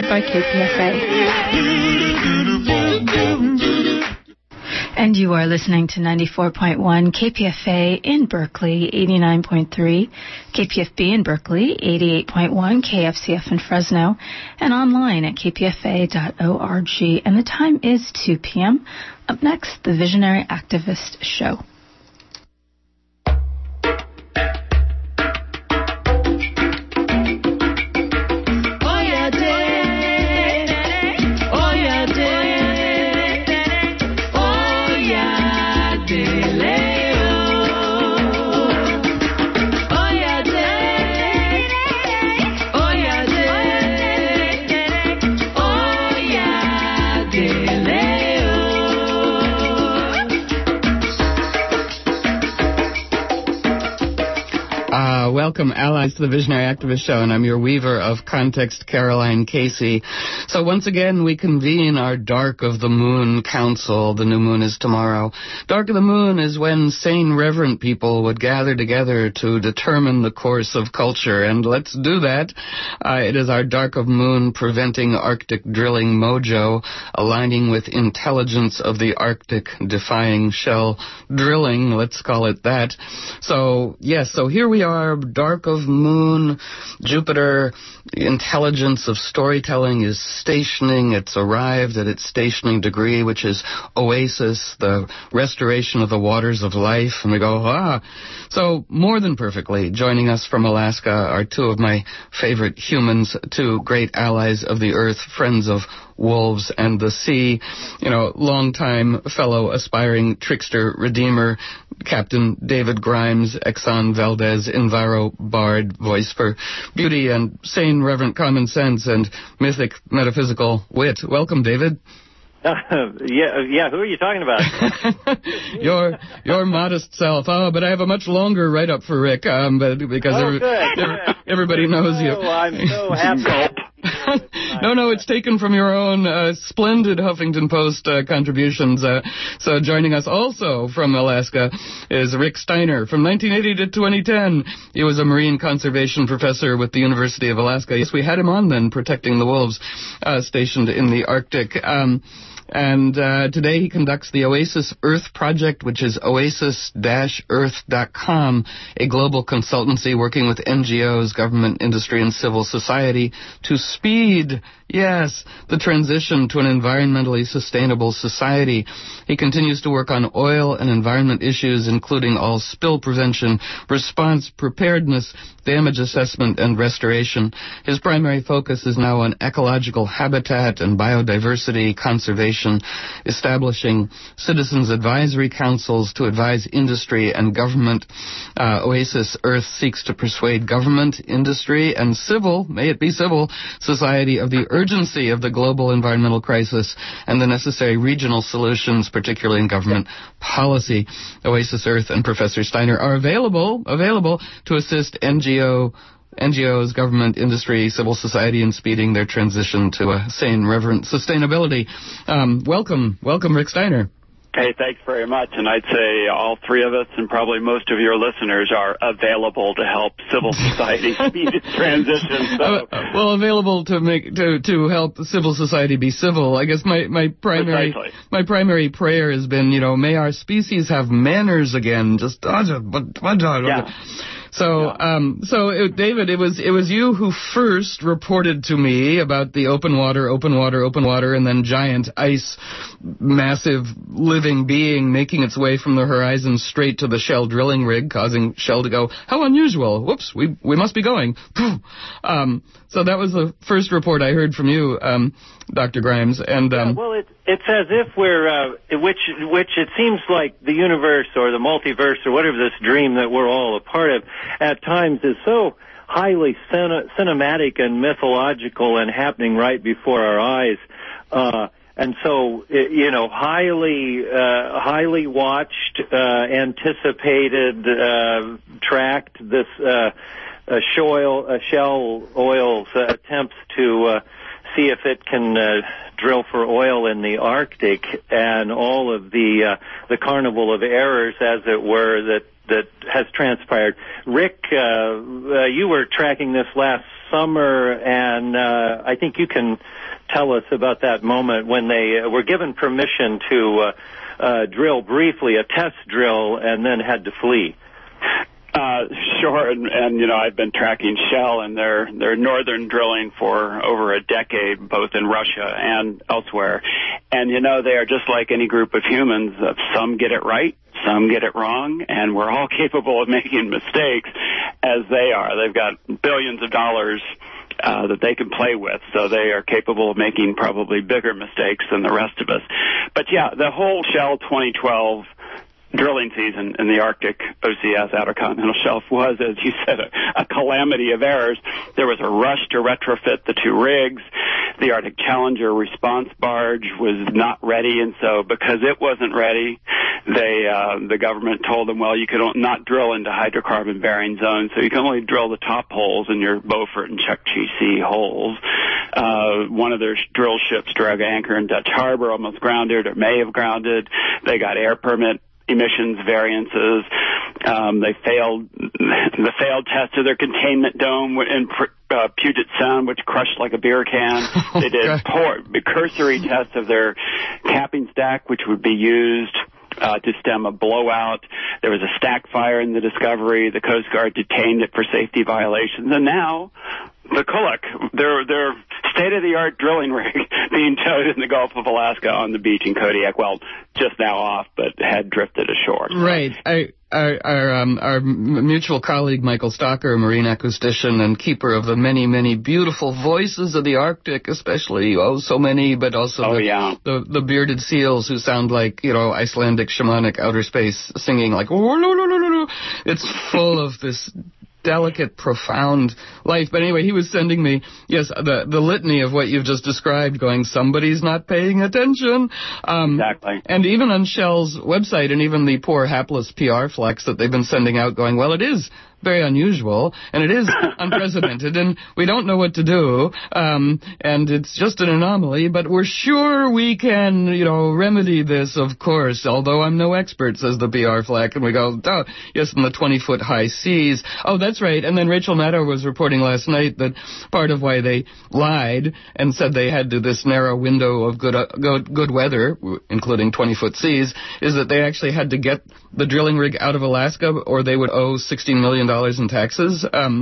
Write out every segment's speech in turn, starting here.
by KPFA. And you are listening to 94.1 KPFA in Berkeley, 89.3 KPFB in Berkeley, 88.1 KFCF in Fresno, and online at kpfa.org. And the time is 2 p.m. Up next, the Visionary Activist Show. Welcome, allies, to the Visionary Activist Show, and I'm your weaver of context, Caroline Casey. So once again, we convene our Dark of the Moon Council. The new moon is tomorrow. Dark of the Moon is when sane, reverent people would gather together to determine the course of culture, and let's do that. It is our Dark of Moon Preventing Arctic Drilling Mojo, aligning with intelligence of the Arctic, defying shell drilling, let's call it that. So, yes, so here we are, Dark of Moon, Jupiter, the intelligence of storytelling is stationing. It's arrived at its stationing degree, which is oasis, the restoration of the waters of life. And we go, ah. So more than perfectly, joining us from Alaska are two of my favorite humans, two great allies of the earth, friends of wolves and the sea, longtime fellow aspiring trickster redeemer, Captain David Grimes, Exxon Valdez, Enviro Bard, voice for beauty and sane, reverent common sense and mythic metaphysical wit. Welcome, David. Yeah. Who are you talking about? your modest self. Oh, but I have a much longer write-up for Rick, because everybody knows you. Oh, I'm so happy. No, it's taken from your own splendid Huffington Post contributions. So joining us also from Alaska is Rick Steiner. From 1980 to 2010, he was a marine conservation professor with the University of Alaska. Yes, we had him on then, protecting the wolves, stationed in the Arctic. And today he conducts the Oasis Earth Project, which is oasis-earth.com, a global consultancy working with NGOs, government, industry, and civil society to speed, yes, the transition to an environmentally sustainable society. He continues to work on oil and environment issues, including all spill prevention, response, preparedness, damage assessment, and restoration. His primary focus is now on ecological habitat and biodiversity conservation, establishing citizens' advisory councils to advise industry and government. Oasis Earth seeks to persuade government, industry, and civil, may it be civil, society of the urgency of the global environmental crisis and the necessary regional solutions, particularly in government policy. Oasis Earth and Professor Steiner are available to assist NGOs, government, industry, civil society in speeding their transition to a sane, reverent sustainability. Welcome, Rick Steiner. Hey, thanks very much. And I'd say all three of us and probably most of your listeners are available to help civil society speed its transition. So. Available to help civil society be civil. I guess my primary prayer has been, may our species have manners again. Yeah. So, David, it was you who first reported to me about the open water, and then giant ice, massive living being making its way from the horizon straight to the Shell drilling rig, causing Shell to go, how unusual, whoops, we must be going. So that was the first report I heard from you, Dr. Grimes. And it's as if we're, which it seems like the universe or the multiverse or whatever this dream that we're all a part of at times is so highly cinematic and mythological and happening right before our eyes. And so, highly watched, anticipated, tracked this, Shell Oil's attempts to see if it can drill for oil in the Arctic, and all of the carnival of errors, as it were, that has transpired. Rick, you were tracking this last summer, and I think you can tell us about that moment when they were given permission to drill briefly, a test drill, and then had to flee. Sure, and you know, I've been tracking Shell and their northern drilling for over a decade, both in Russia and elsewhere. And you know, they are just like any group of humans. Some get it right, some get it wrong, and we're all capable of making mistakes, as they are. They've got billions of dollars that they can play with, so they are capable of making probably bigger mistakes than the rest of us. But yeah, the whole Shell 2012 drilling season in the Arctic OCS Outer Continental Shelf was, as you said, a calamity of errors. There was a rush to retrofit the two rigs. The Arctic Challenger response barge was not ready, and so because it wasn't ready, the government told them, well, you could not drill into hydrocarbon-bearing zones, so you can only drill the top holes in your Beaufort and Chukchi Sea holes. One of their drill ships drug anchor in Dutch Harbor, almost grounded or may have grounded. They got air permit emissions variances. They failed the failed test of their containment dome in Puget Sound, which crushed like a beer can. They did cursory tests of their capping stack, which would be used to stem a blowout. There was a stack fire in the Discovery. The Coast Guard detained it for safety violations. And now the Kulak, their state-of-the-art drilling rig being towed in the Gulf of Alaska on the beach in Kodiak. Well, just now off, but had drifted ashore. So. Right. Our mutual colleague, Michael Stocker, a marine acoustician and keeper of the many, many beautiful voices of the Arctic, especially, so many, but also the bearded seals who sound like, you know, Icelandic shamanic outer space singing like, it's full of this delicate, profound life. But anyway, he was sending me, the litany of what you've just described, going, somebody's not paying attention. Exactly. And even on Shell's website, and even the poor hapless PR flex that they've been sending out, going, well, it is very unusual, and it is unprecedented, and we don't know what to do, and it's just an anomaly, but we're sure we can, you know, remedy this, of course, although I'm no expert, says the PR flack, and we go, oh, yes, in the 20-foot high seas. Oh, that's right. And then Rachel Maddow was reporting last night that part of why they lied and said they had to this narrow window of good weather, including 20-foot seas, is that they actually had to get the drilling rig out of Alaska, or they would owe $16 million in taxes.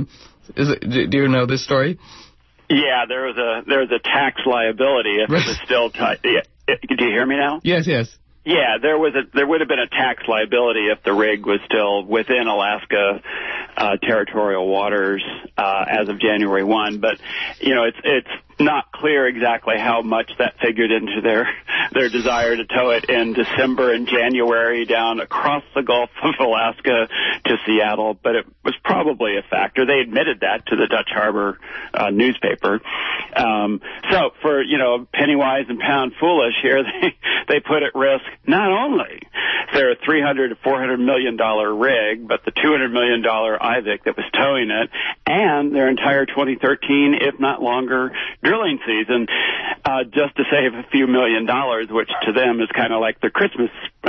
Do you know this story? Yeah, there was a tax liability if it was still tight. Do you hear me now? Yes. Yeah, there would have been a tax liability if the rig was still within Alaska territorial waters as of January 1. But you know, it's not clear exactly how much that figured into their desire to tow it in December and January down across the Gulf of Alaska to Seattle, but it was probably a factor. They admitted that to the Dutch Harbor newspaper. So for, you know, penny wise and pound foolish here, they put at risk not only their $300 to $400 million rig, but the $200 million IVIC that was towing it, and their entire 2013, if not longer, drilling season, just to save a few $1 million, which to them is kind of like their Christmas,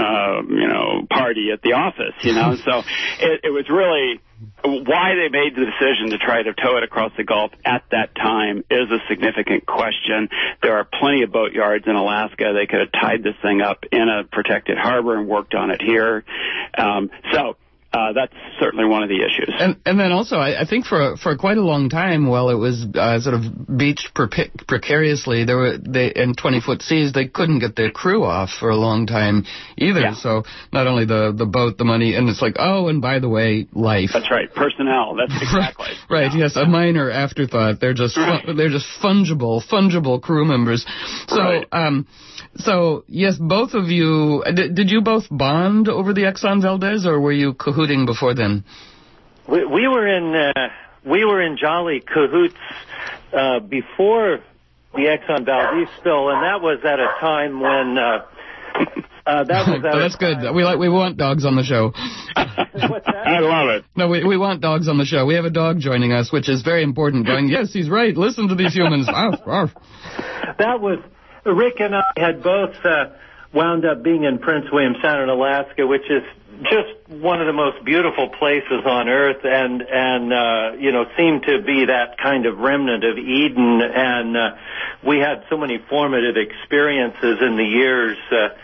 party at the office, you know. So it was really why they made the decision to try to tow it across the Gulf at that time is a significant question. There are plenty of boat yards in Alaska. They could have tied this thing up in a protected harbor and worked on it here. That's certainly one of the issues. And then also, I think for quite a long time, while it was sort of beached precariously, in 20-foot seas, they couldn't get their crew off for a long time either. Yeah. So not only the boat, the money, and it's like, oh, and by the way, life. That's right, personnel. That's exactly. Right. Yeah. Yes, a minor afterthought. They're just fungible crew members. So. Right. So, yes, both of you, did you both bond over the Exxon Valdez, or were you cahooting before then? We were in jolly cahoots before the Exxon Valdez spill, and that was at a time when that's good. We want dogs on the show. What's that? I love it. No, we want dogs on the show. We have a dog joining us, which is very important. Going, yes, he's right. Listen to these humans. That was. Rick and I had both wound up being in Prince William Sound in Alaska, which is just one of the most beautiful places on earth, and seemed to be that kind of remnant of Eden. And we had so many formative experiences in the years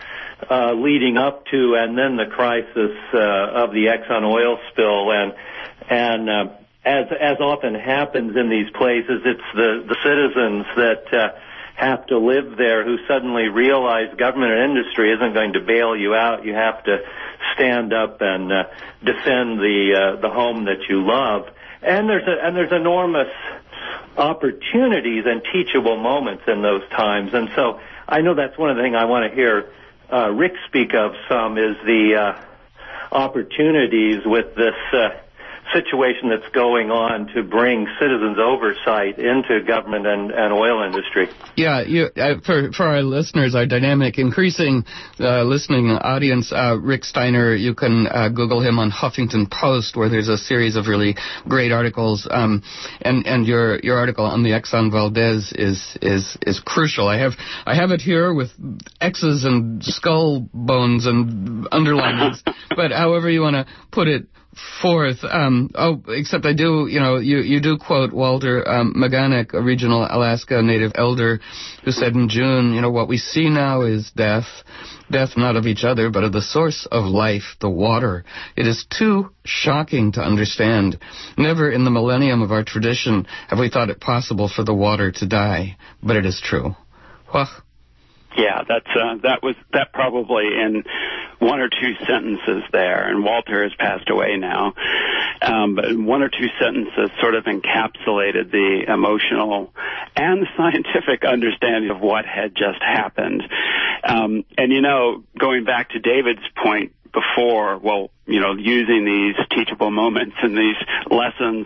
leading up to and then the crisis of the Exxon oil spill. And as often happens in these places, it's the citizens that have to live there who suddenly realize government and industry isn't going to bail you out. You have to stand up and defend the home that you love. And there's enormous opportunities and teachable moments in those times. And so I know that's one of the things I want to hear Rick speak of some, is the opportunities with this situation that's going on to bring citizens' oversight into government and oil industry. Yeah, for our listeners, our dynamic, increasing listening audience, Rick Steiner, you can Google him on Huffington Post, where there's a series of really great articles, and your article on the Exxon Valdez is crucial. I have it here with X's and skull bones and underlines, but however you want to put it forth. Except I do, you do quote Walter Maganek, a regional Alaska Native elder, who said in June, what we see now is death not of each other, but of the source of life, the water. It is too shocking to understand. Never in the millennium of our tradition have we thought it possible for the water to die, but it is true. Well, yeah, that probably in one or two sentences there, and Walter has passed away now, but in one or two sentences sort of encapsulated the emotional and the scientific understanding of what had just happened. And going back to David's point before, using these teachable moments and these lessons,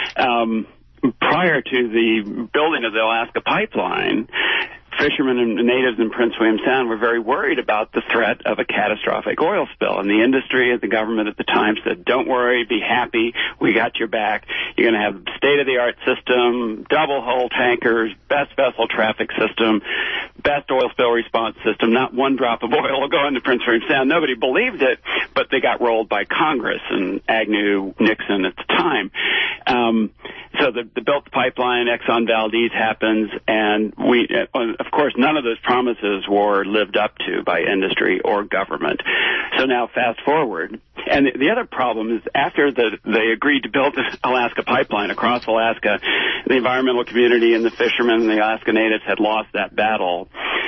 prior to the building of the Alaska pipeline, fishermen and natives in Prince William Sound were very worried about the threat of a catastrophic oil spill. And the industry and the government at the time said, don't worry, be happy, we got your back. You're going to have state-of-the-art system, double-hull tankers, best vessel traffic system, best oil spill response system. Not one drop of oil will go into Prince William Sound. Nobody believed it, but they got rolled by Congress and Agnew, Nixon at the time. So they built the pipeline, Exxon Valdez happens, and of course, none of those promises were lived up to by industry or government. So now fast forward. And the other problem is after they agreed to build this Alaska pipeline across Alaska, the environmental community and the fishermen and the Alaska natives had lost that battle.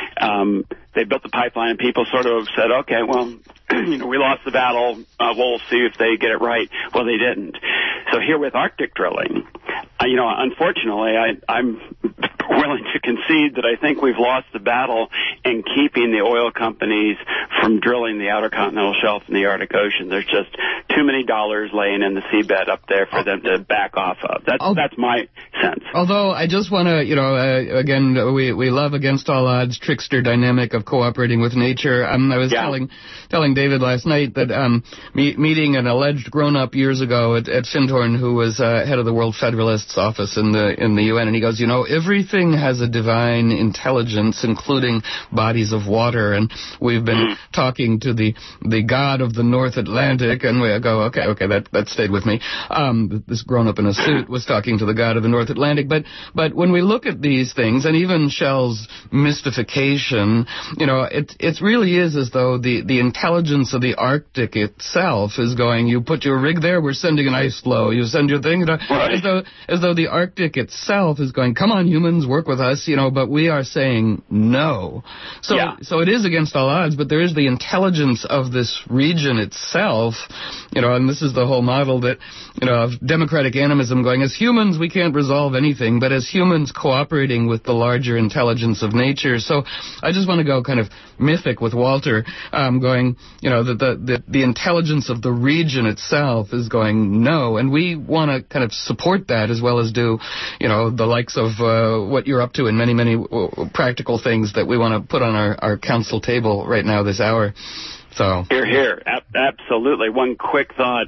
They built the pipeline and people sort of said, okay, well, we lost the battle. We'll see if they get it right. Well, they didn't. So here with Arctic drilling, unfortunately, I'm willing to concede that I think we've lost the battle in keeping the oil companies from drilling the outer continental shelf in the Arctic Ocean. There's just too many dollars laying in the seabed up there for them to back off of. That's my sense. Although I just want to, again, we love against all odds trickster dynamic of cooperating with nature. I was telling David last night that meeting an alleged grown-up years ago at Findhorn, who was head of the World Federalists office in the UN, and he goes, everything has a divine intelligence, including bodies of water, and we've been talking to the god of the North Atlantic, and we go, okay, that stayed with me. This grown-up in a suit was talking to the god of the North Atlantic, but when we look at these things, and even Shell's mystification, it really is as though the intelligence of the Arctic itself is going, you put your rig there, we're sending an ice flow, you send your thing, as though the Arctic itself is going, come on, humans, work with us, but we are saying no. So it is against all odds, but there is the intelligence of this region itself, and this is the whole model that, of democratic animism going, as humans, we can't resolve anything, but as humans cooperating with the larger intelligence of nature. So I just want to go kind of mythic with Walter, going, that the intelligence of the region itself is going no, and we want to kind of support that as well as do, the likes of what you're up to in many, many practical things that we want to put on our council table right now this hour. So Here. Absolutely. One quick thought.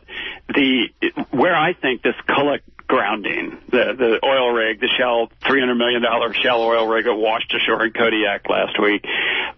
Where I think this Kullik grounding, the oil rig, the Shell $300 million Shell oil rig that washed ashore in Kodiak last week,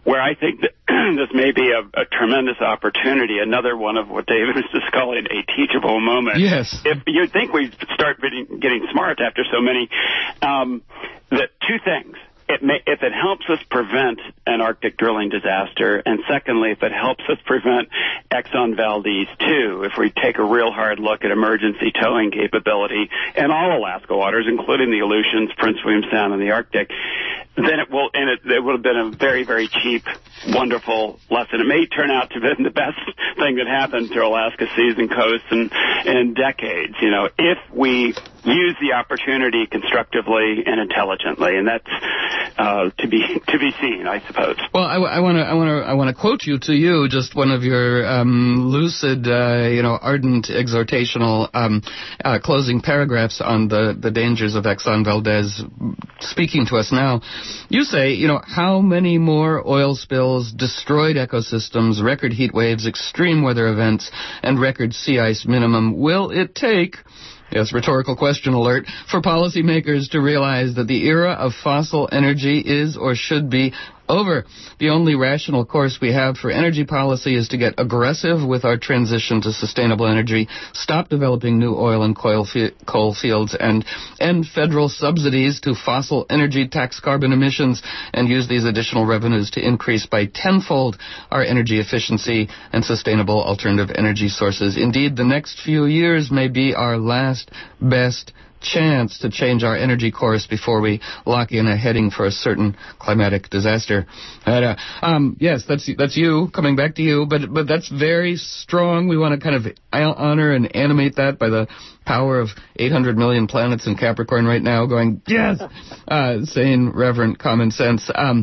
where I think that this may be a tremendous opportunity, another one of what David was just calling a teachable moment. Yes. If you'd think we'd start getting smart after so many, that two things. If it helps us prevent an Arctic drilling disaster, and secondly, if it helps us prevent Exxon Valdez 2, if we take a real hard look at emergency towing capability in all Alaska waters, including the Aleutians, Prince William Sound, and the Arctic, then it will have been a very, very cheap, wonderful lesson. It may turn out to have been the best thing that happened to Alaska's seas and coasts in decades, if we use the opportunity constructively and intelligently, and that's to be seen, I suppose. Well, I want to quote you just one of your lucid, ardent, exhortational closing paragraphs on the dangers of Exxon Valdez, speaking to us now. You say, how many more oil spills, destroyed ecosystems, record heat waves, extreme weather events, and record sea ice minimum will it take? Yes, rhetorical question alert, for policymakers to realize that the era of fossil energy is or should be over. The only rational course we have for energy policy is to get aggressive with our transition to sustainable energy, stop developing new oil and coal fields, and end federal subsidies to fossil energy, tax carbon emissions, and use these additional revenues to increase by tenfold our energy efficiency and sustainable alternative energy sources. Indeed, the next few years may be our last best chance to change our energy course before we lock in a heading for a certain climatic disaster. Yes, that's you, coming back to you, but that's very strong. We want to kind of honor and animate that by the power of 800 million planets in Capricorn right now going, yes, sane, reverent, common sense.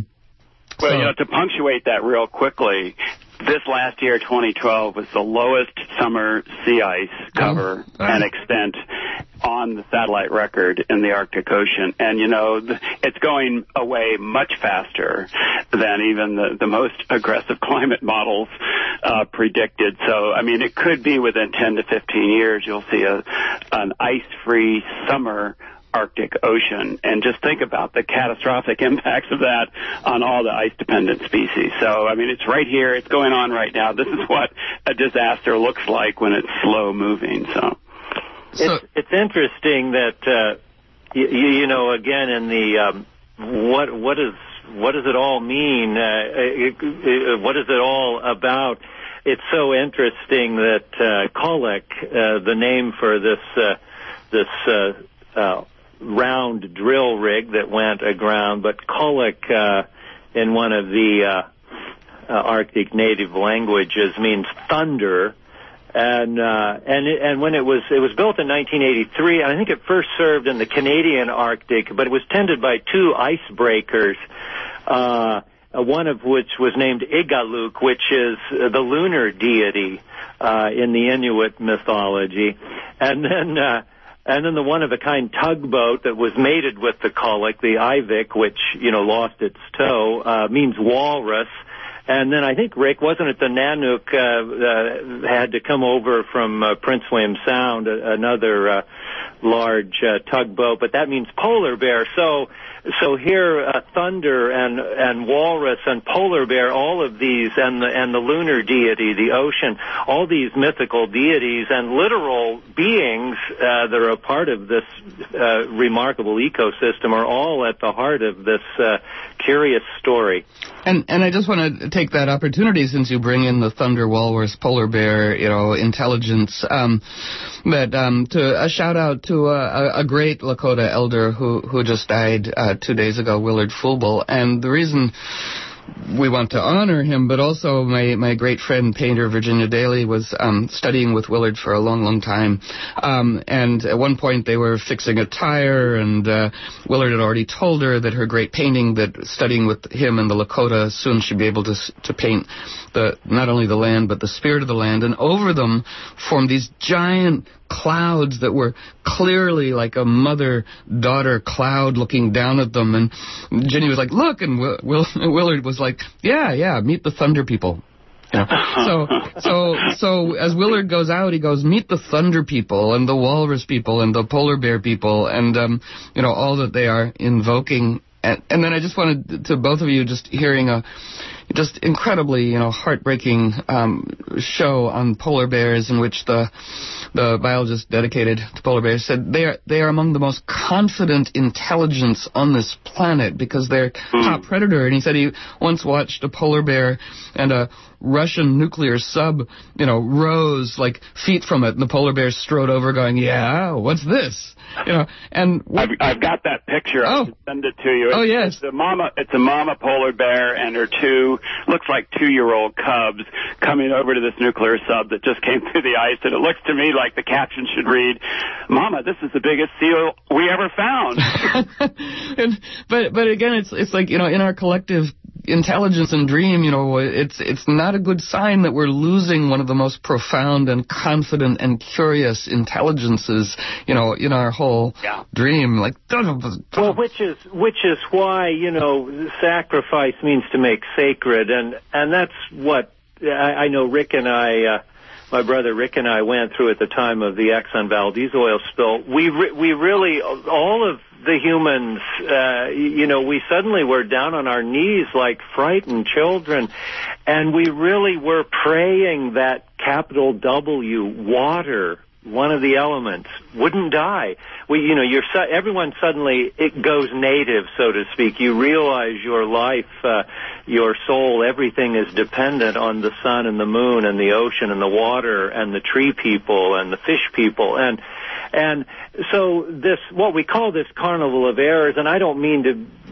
To punctuate that real quickly, this last year, 2012, was the lowest summer sea ice cover and extent on the satellite record in the Arctic Ocean. And, it's going away much faster than even the most aggressive climate models predicted. So, it could be within 10 to 15 years you'll see an ice-free summer Arctic Ocean, and just think about the catastrophic impacts of that on all the ice-dependent species. So, it's right here. It's going on right now. This is what a disaster looks like when it's slow-moving. So, it's interesting that again in the what does it all mean? What is it all about? It's so interesting that Kolick, the name for this round drill rig that went aground, but Kolick in one of the Arctic native languages means thunder, and when it was built in 1983, and I think it first served in the Canadian Arctic, but it was tended by two icebreakers, one of which was named Igaluk, which is the lunar deity in the Inuit mythology, and then the one-of-a-kind tugboat that was mated with the Kolick, the Ivik, which, lost its toe, means walrus. And then I think, Rick, wasn't it the Nanook had to come over from Prince William Sound, another large tugboat, but that means polar bear. So here, thunder and walrus and polar bear, all of these, and the lunar deity, the ocean, all these mythical deities and literal beings that are a part of this remarkable ecosystem are all at the heart of this curious story. And I just want to take that opportunity, since you bring in the thunder, walrus, polar bear, intelligence, to a shout out to a great Lakota elder who just died 2 days ago, Willard Fulbel. And the reason we want to honor him, but also my great friend, painter Virginia Daly, was studying with Willard for a long, long time. And at one point they were fixing a tire, and Willard had already told her that her great painting, that studying with him in the Lakota, soon she'd be able to paint not only the land, but the spirit of the land. And over them formed these giant clouds that were clearly like a mother-daughter cloud looking down at them. And Jenny was like, look, and Willard was like, yeah, meet the thunder people. So as Willard goes out, he goes, meet the thunder people and the walrus people and the polar bear people and, all that they are invoking. And then I just wanted to both of you, just hearing just incredibly, heartbreaking show on polar bears in which the biologist dedicated to polar bears said they are among the most confident intelligence on this planet because they're top predator. And he said he once watched a polar bear and a Russian nuclear sub, rose like feet from it, and the polar bear strode over going, yeah, what's this? And I've got that picture. I can send it to you. Oh, yes. It's a mama polar bear and her looks like 2-year-old cubs coming over to this nuclear sub that just came through the ice, and it looks to me like the caption should read, Mama, this is the biggest seal we ever found. But again, it's like, in our collective intelligence and dream, it's not a good sign that we're losing one of the most profound and confident and curious intelligences, in our whole dream. Like, well, which is why, sacrifice means to make sacred, and that's what I know Rick and I, my brother Rick and I went through at the time of the Exxon Valdez oil spill. We really, all of the humans, we suddenly were down on our knees like frightened children, and we really were praying that capital W, water, one of the elements, wouldn't die. Everyone suddenly, it goes native, so to speak. You realize your life, your soul, everything is dependent on the sun and the moon and the ocean and the water and the tree people and the fish people. And so this, what we call this carnival of errors, and I don't mean to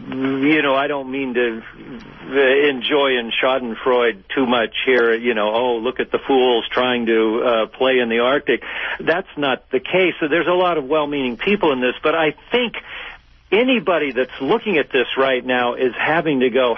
enjoy in Schadenfreude too much here, look at the fools trying to play in the Arctic. That's not the case. So there's a lot of well-meaning people in this, but I think anybody that's looking at this right now is having to go,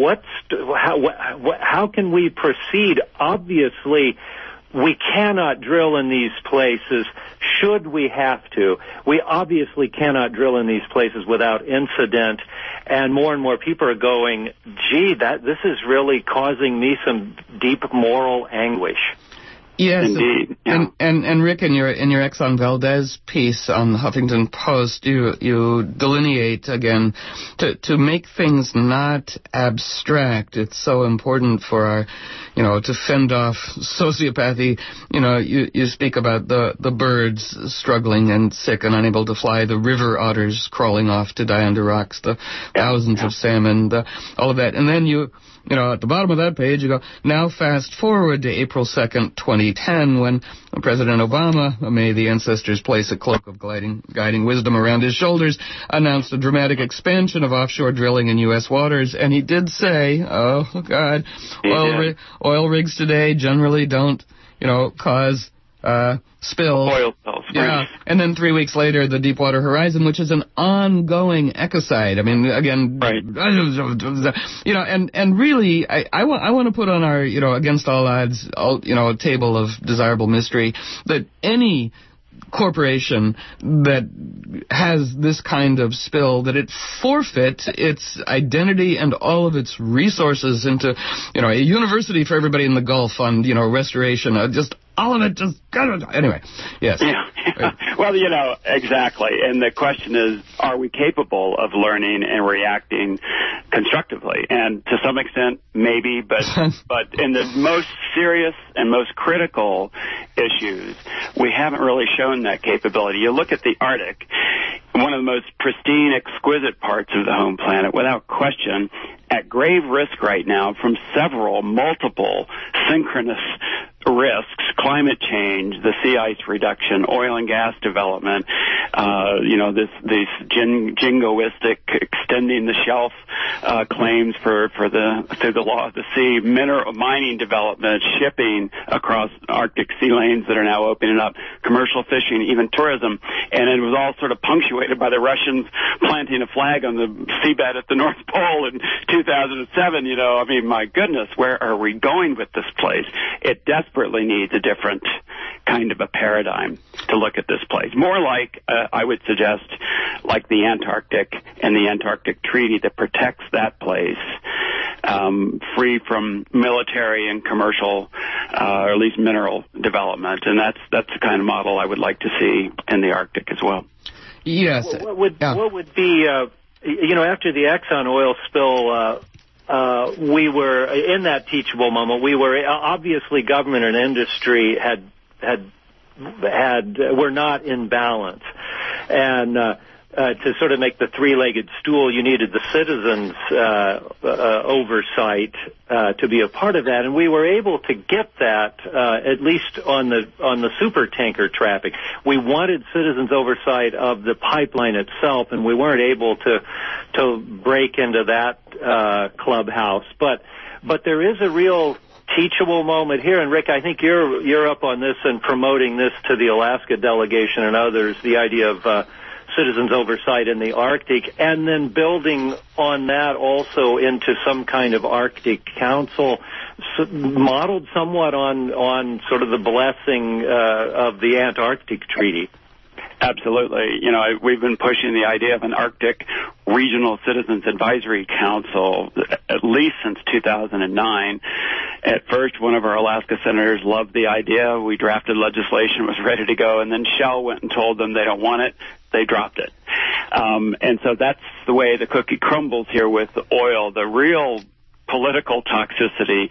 how can we proceed? Obviously, we cannot drill in these places should we have to. We obviously cannot drill in these places without incident, and more people are going, gee, this is really causing me some deep moral anguish. Yes, indeed. Yeah. And Rick, in your Exxon Valdez piece on the Huffington Post, you delineate again to make things not abstract. It's so important for our, to fend off sociopathy. You speak about the birds struggling and sick and unable to fly, the river otters crawling off to die under rocks, the thousands of salmon, all of that, and then you. At the bottom of that page, you go, now fast forward to April 2nd, 2010, when President Obama, may the ancestors place a cloak of guiding wisdom around his shoulders, announced a dramatic expansion of offshore drilling in U.S. waters. And he did say, oh, God, oil rigs today generally don't, cause spills. Oil spills. Yeah. And then 3 weeks later, the Deepwater Horizon, which is an ongoing ecocide. I mean, again, right. And really, I want to put on our, against all odds, a table of desirable mystery that any corporation that has this kind of spill, that it forfeit its identity and all of its resources into, a university for everybody in the Gulf on, restoration, just all of it just, anyway, yes. Yeah. Right. Well, exactly. And the question is, are we capable of learning and reacting constructively? And to some extent, maybe, but in the most serious and most critical issues, we haven't really shown that capability. You look at the Arctic, one of the most pristine, exquisite parts of the home planet, without question, at grave risk right now from multiple synchronous risks: climate change, the sea ice reduction, oil and gas development, this jingoistic extending the shelf claims through the law of the sea, mining development, shipping across Arctic sea lanes that are now opening up, commercial fishing, even tourism, and it was all sort of punctuated by the Russians planting a flag on the seabed at the North Pole in 2007. My goodness, where are we going with this place? It desperately needs a different kind of a paradigm to look at this place. More like, I would suggest, like the Antarctic and the Antarctic Treaty that protects that place, free from military and commercial, or at least mineral development. And that's the kind of model I would like to see in the Arctic as well. Yes. What would be, after the Exxon oil spill, we were in that teachable moment. We were obviously government and industry were not in balance, and to sort of make the three-legged stool, you needed the citizens' oversight to be a part of that, and we were able to get that at least on the super tanker traffic. We wanted citizens' oversight of the pipeline itself, and we weren't able to break into that clubhouse. But there is a real teachable moment here, and Rick, I think you're up on this and promoting this to the Alaska delegation and others. The idea of citizens' oversight in the Arctic, and then building on that also into some kind of Arctic Council, modeled somewhat on sort of the blessing of the Antarctic Treaty. Absolutely. We've been pushing the idea of an Arctic Regional Citizens Advisory Council at least since 2009. At first, one of our Alaska senators loved the idea. We drafted legislation, was ready to go, and then Shell went and told them they don't want it. They dropped it. And so that's the way the cookie crumbles here with oil. The real political toxicity,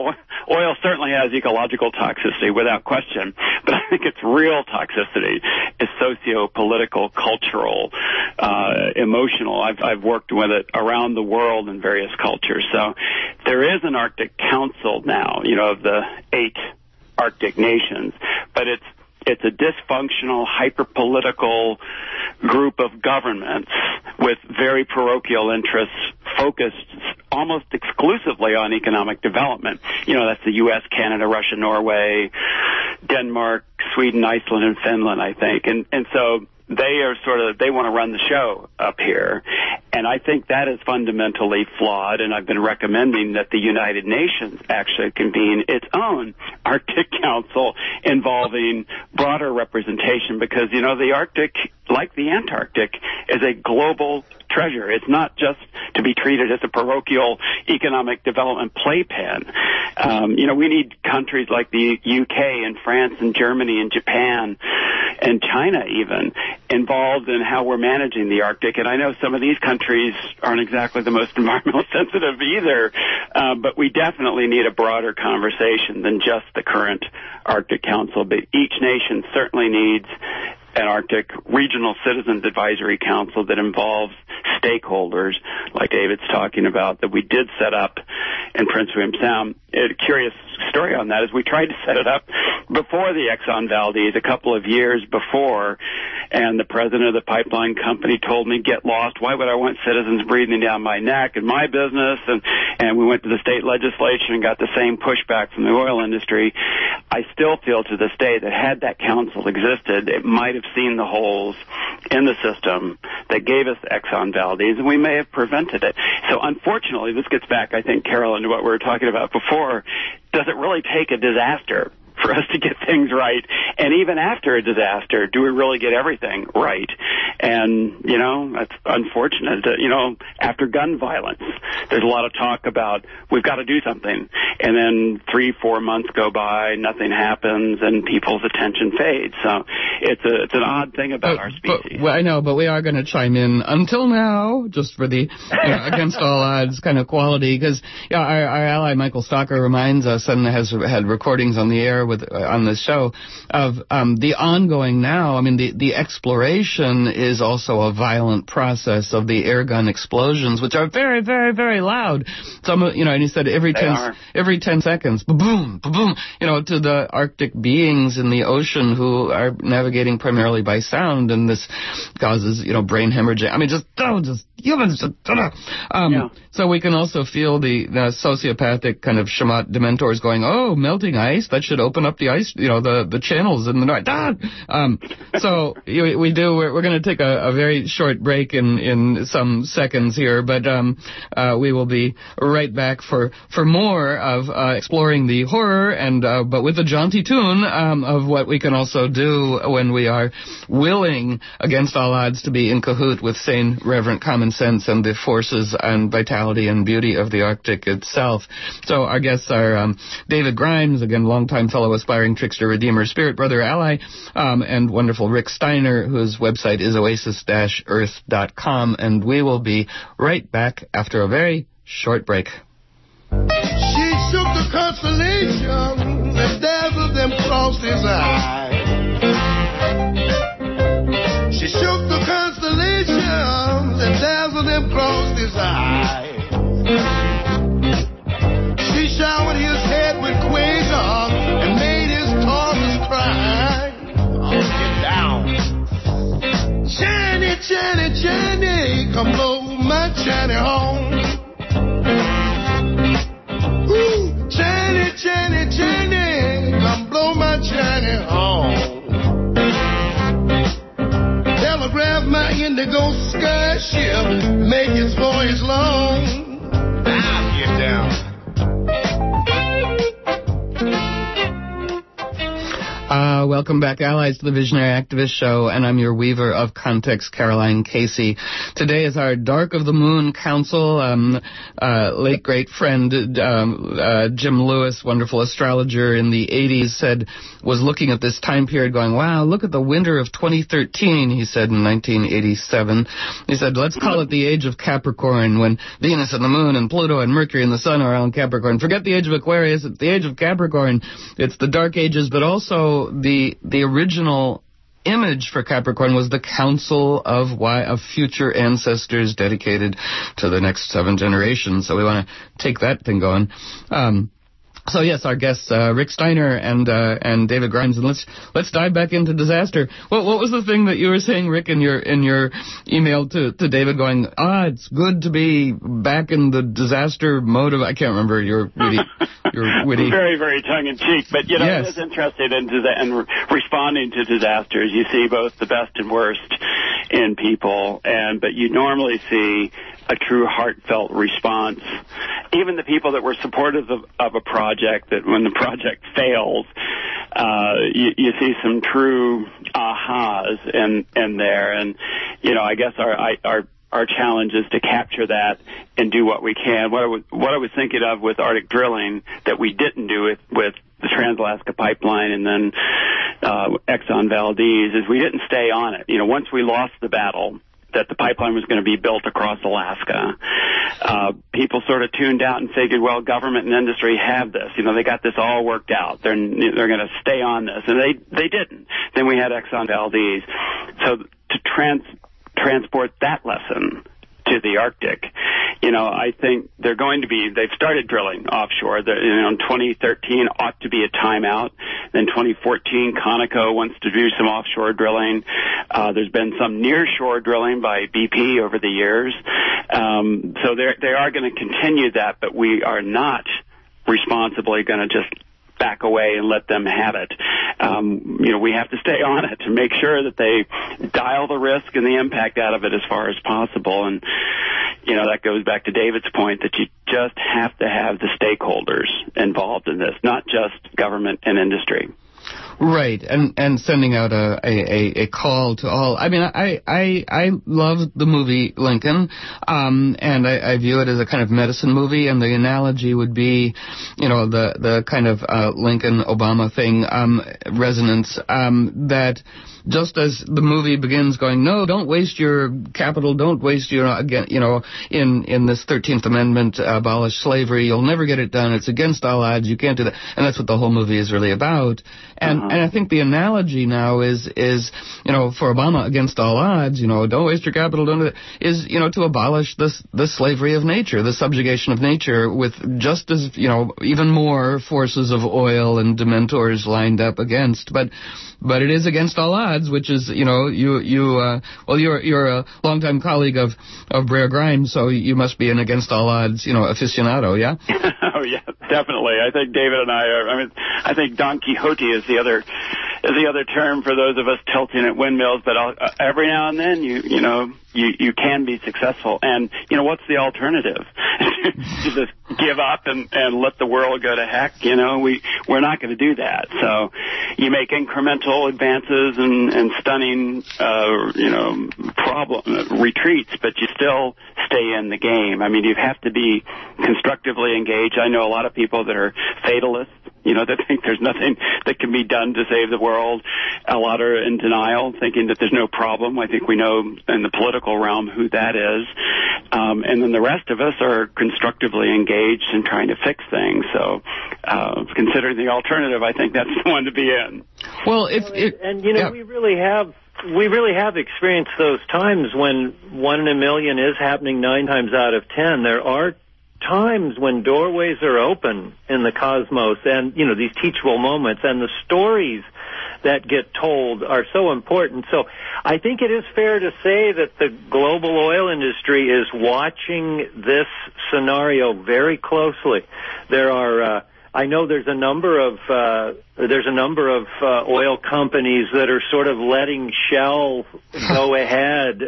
oil certainly has ecological toxicity without question, but I think its real toxicity is socio-political, cultural, emotional. I've worked with it around the world in various cultures. So there is an Arctic Council now, of the 8 Arctic nations, but it's a dysfunctional, hyper-political group of governments with very parochial interests focused almost exclusively on economic development. That's the U.S., Canada, Russia, Norway, Denmark, Sweden, Iceland, and Finland, I think. And so they want to run the show up here. And I think that is fundamentally flawed, and I've been recommending that the United Nations actually convene its own Arctic Council involving broader representation, because, the Arctic, like the Antarctic, is a global treasure. It's not just to be treated as a parochial economic development playpen. We need countries like the UK and France and Germany and Japan and China even involved in how we're managing the Arctic. And I know some of these countries aren't exactly the most environmentally sensitive either, but we definitely need a broader conversation than just the current Arctic Council. But each nation certainly needs an Arctic Regional Citizens Advisory Council that involves stakeholders, like David's talking about, that we did set up in Prince William Sound. A curious story on that is we tried to set it up before the Exxon Valdez, a couple of years before, and the president of the pipeline company told me, get lost. Why would I want citizens breathing down my neck and my business? And we went to the state legislature and got the same pushback from the oil industry. I still feel to this day that had that council existed, it might have seen the holes in the system that gave us Exxon Valdez, and we may have prevented it. So unfortunately, this gets back, I think, Carolyn, to what we were talking about before. Does it really take a disaster for us to get things right? And even after a disaster, do we really get everything right? And, that's unfortunate. After gun violence, there's a lot of talk about we've got to do something. And then 3-4 months go by, nothing happens, and people's attention fades. So it's an odd thing about our species. I know, but we are going to chime in until now, just for the against all odds kind of quality, because our ally Michael Stalker reminds us and has had recordings on the air on this show of the ongoing now. I mean, the exploration is also a violent process of the air gun explosions, which are very, very, very loud. Some, and he said every 10 seconds, boom, boom, to the Arctic beings in the ocean who are navigating primarily by sound, and this causes, brain hemorrhaging. I mean, just humans. So we can also feel the sociopathic kind of Shamat dementors going, oh, melting ice, that should open up the ice, the channels in the north. So we're going to take a very short break in some seconds here, but we will be right back for more of exploring the horror and but with a jaunty tune of what we can also do when we are willing, against all odds, to be in cahoot with sane, reverent common sense and the forces and vitality and beauty of the Arctic itself. So our guests are David Grimes, again, longtime fellow aspiring trickster, redeemer, spirit brother, ally, and wonderful Rick Steiner, whose website is oasis-earth.com. And we will be right back after a very short break. She shook the constellation and dazzled them across his eyes. She shook the constellations and dazzled them across his eyes. She showered his head with quasars and made his tortoise cry. Oh, get down. Chani, Chani, Chani, come blow my Chani home. Ooh, Chani, Chani, Chani, come blow my Chani home. Telegraph my indigo sky ship, make its voyage long. Now get down. Welcome back, allies, to the Visionary Activist Show, and I'm your weaver of context, Caroline Casey. Today is our Dark of the Moon Council. Late great friend Jim Lewis, wonderful astrologer in the 80s, was looking at this time period going, wow, look at the winter of 2013, he said in 1987. He said, let's call it the age of Capricorn, when Venus and the Moon and Pluto and Mercury and the Sun are all in Capricorn. Forget the age of Aquarius, it's the age of Capricorn. It's the dark ages, but also the original image for Capricorn was the council of future ancestors dedicated to the next 7 generations. So we want to take that thing going. So yes, our guests Rick Steiner and David Grimes, and let's dive back into disaster. What was the thing that you were saying, Rick, in your email to David, going, it's good to be back in the disaster mode of, I can't remember your witty. Very, very tongue-in-cheek, but yes. I was interested in responding to disasters. You see both the best and worst in people, but you normally see a true heartfelt response. Even the people that were supportive of a project, that when the project fails, you see some true ahas in there. And, I guess our challenge is to capture that and do what we can. What I was thinking of with Arctic drilling that we didn't do with the Trans-Alaska Pipeline and then Exxon Valdez is we didn't stay on it. Once we lost the battle that the pipeline was going to be built across Alaska, people sort of tuned out and figured, well, government and industry have this. They got this all worked out. They're going to stay on this. And they didn't. Then we had Exxon Valdez. So to transport that lesson to the Arctic, I think they've started drilling offshore. In 2013 ought to be a timeout. Then 2014, Conoco wants to do some offshore drilling. There's been some nearshore drilling by BP over the years. So they are going to continue that, but we are not responsibly going to just back away and let them have it. We have to stay on it to make sure that they dial the risk and the impact out of it as far as possible. And, that goes back to David's point that you just have to have the stakeholders involved in this, not just government and industry. Right, and sending out a call to all. I mean, I love the movie Lincoln, and I view it as a kind of medicine movie, and the analogy would be, the kind of Lincoln-Obama thing, resonance, that just as the movie begins going, no, don't waste your capital, don't waste in this 13th Amendment, abolish slavery, you'll never get it done, it's against all odds, you can't do that. And that's what the whole movie is really about. And I think the analogy now is for Obama, against all odds, don't waste your capital, don't do that, is, to abolish the slavery of nature, the subjugation of nature, with just as, even more forces of oil and dementors lined up against. But it is against all odds, which is, you're a longtime colleague of Brer Grimes, so you must be an against all odds, aficionado, yeah? Oh, yeah, definitely. I think David and I think Don Quixote is the other term for those of us tilting at windmills, but every now and then you can be successful. And, what's the alternative? To just give up and let the world go to heck? We're not going to do that. So you make incremental advances and stunning, retreats, but you still stay in the game. I mean, you have to be constructively engaged. I know a lot of people that are fatalists. that think there's nothing that can be done to save the world. A lot are in denial, thinking that there's no problem. I think we know in the political realm who that is. And then the rest of us are constructively engaged in trying to fix things. So considering the alternative, I think that's the one to be in. Well, we really have experienced those times when 1 in a million is happening 9 times out of 10. There are times when doorways are open in the cosmos, and these teachable moments, and the stories that get told are so important. So I think it is fair to say that the global oil industry is watching this scenario very closely. There are I know there's a number of oil companies that are sort of letting Shell go ahead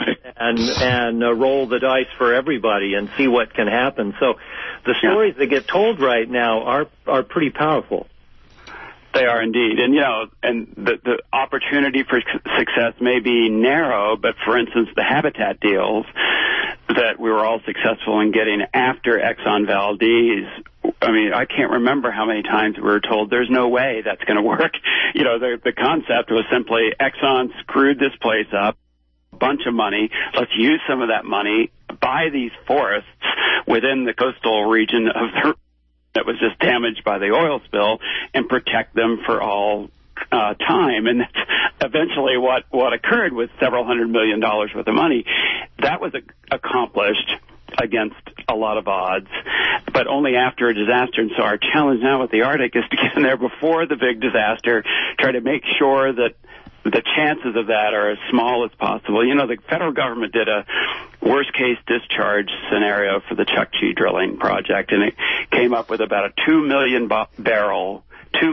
and roll the dice for everybody and see what can happen. So the stories that get told right now are pretty powerful. They are indeed. And the opportunity for success may be narrow, but for instance, the habitat deals that we were all successful in getting after Exxon Valdez, I mean, I can't remember how many times we were told there's no way that's going to work. The concept was simply Exxon screwed this place up, a bunch of money, let's use some of that money, buy these forests within the coastal region of that was just damaged by the oil spill and protect them for all time. And that's eventually what occurred with several $100 million worth of money. That was accomplished against a lot of odds, but only after a disaster. And so our challenge now with the Arctic is to get in there before the big disaster, try to make sure that the chances of that are as small as possible. The federal government did a worst-case discharge scenario for the Chukchi drilling project, and it came up with about a 2 million barrel.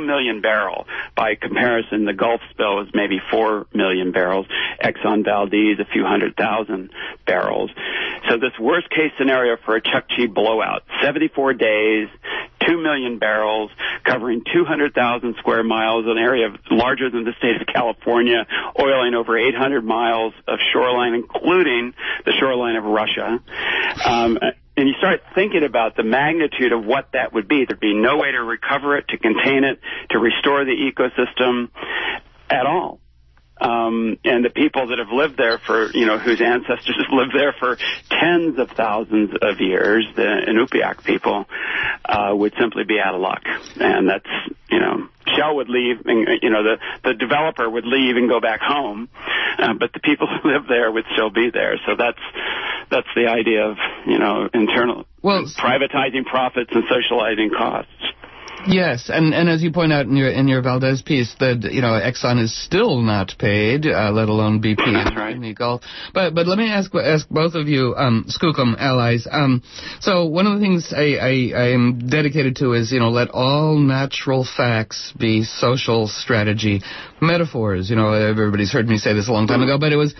By comparison, the Gulf spill was maybe 4 million barrels. Exxon Valdez, a few 100,000 barrels. So this worst-case scenario for a Chukchi blowout, 74 days, 2 million barrels, covering 200,000 square miles, an area larger than the state of California, oiling over 800 miles of shoreline, including the shoreline of Russia. And you start thinking about the magnitude of what that would be. There'd be no way to recover it, to contain it, to restore the ecosystem at all. And the people that have lived there for, whose ancestors have lived there for tens of thousands of years, the Inupiaq people, would simply be out of luck. And that's, Shell would leave, and, the developer would leave and go back home, but the people who live there would still be there. So that's the idea of, internal privatizing profits and socializing costs. Yes, and as you point out in your Valdez piece, that Exxon is still not paid, let alone BP in the Gulf. But let me ask both of you, Skookum allies. So one of the things I am dedicated to is let all natural facts be social strategy metaphors. Everybody's heard me say this a long time ago, but it was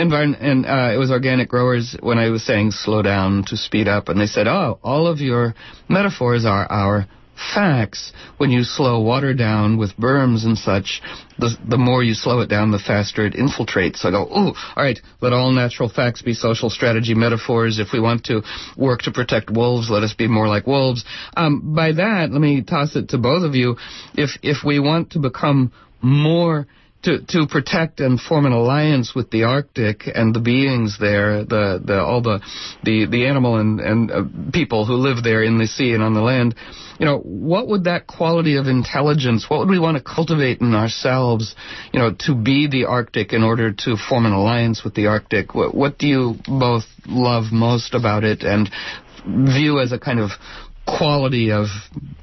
it was organic growers when I was saying slow down to speed up, and they said, all of your metaphors are our facts. When you slow water down with berms and such, the more you slow it down, the faster it infiltrates. So I go, all right, let all natural facts be social strategy metaphors. If we want to work to protect wolves, let us be more like wolves. By that, let me toss it to both of you. If we want to become more to protect and form an alliance with the Arctic and the beings there, all the animal and people who live there in the sea and on the land, what would that quality of intelligence, what would we want to cultivate in ourselves, to be the Arctic in order to form an alliance with the Arctic? What do you both love most about it and view as a kind of quality of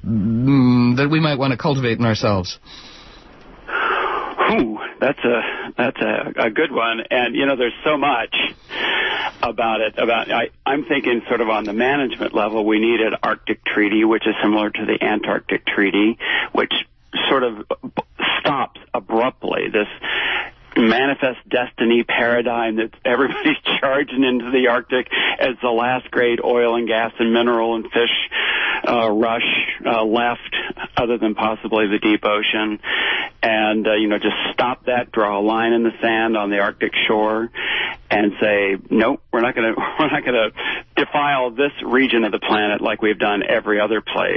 that we might want to cultivate in ourselves? Ooh, that's a good one, and there's so much about it. I'm thinking sort of on the management level, we need an Arctic treaty, which is similar to the Antarctic Treaty, which sort of stops abruptly this manifest destiny paradigm that everybody's charging into the Arctic as the last great oil and gas and mineral and fish rush left, other than possibly the deep ocean. And, just stop that, draw a line in the sand on the Arctic shore and say, nope, we're not going to defile this region of the planet like we've done every other place.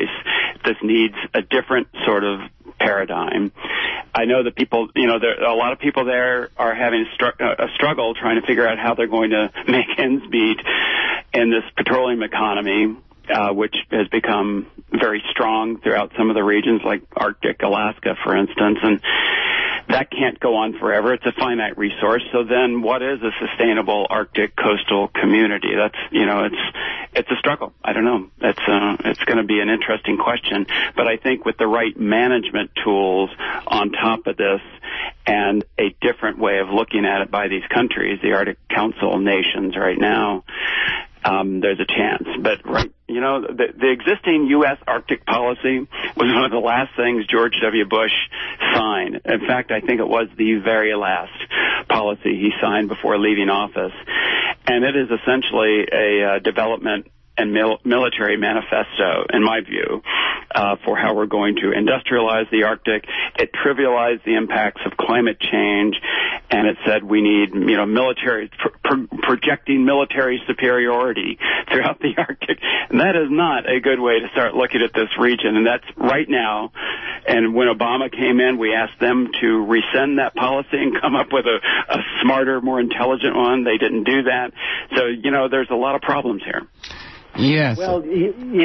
this needs a different sort of paradigm. I know that people, a lot of people there are having a struggle trying to figure out how they're going to make ends meet in this petroleum economy, which has become very strong throughout some of the regions like Arctic Alaska, for instance, and that can't go on forever. It's a finite resource. So then what is a sustainable Arctic coastal community? That's, it's a struggle. I don't know. It's going to be an interesting question. But I think with the right management tools on top of this and a different way of looking at it by these countries, the Arctic Council nations right now, there's a chance. But the existing U.S. Arctic policy was one of the last things George W. Bush signed. In fact, I think it was the very last policy he signed before leaving office. And it is essentially a development and military manifesto, in my view, for how we're going to industrialize the Arctic. It trivialized the impacts of climate change, and it said we need, military, projecting military superiority throughout the Arctic. And that is not a good way to start looking at this region. And that's right now. And when Obama came in, we asked them to rescind that policy and come up with a smarter, more intelligent one. They didn't do that. So, there's a lot of problems here. Yes. Well, to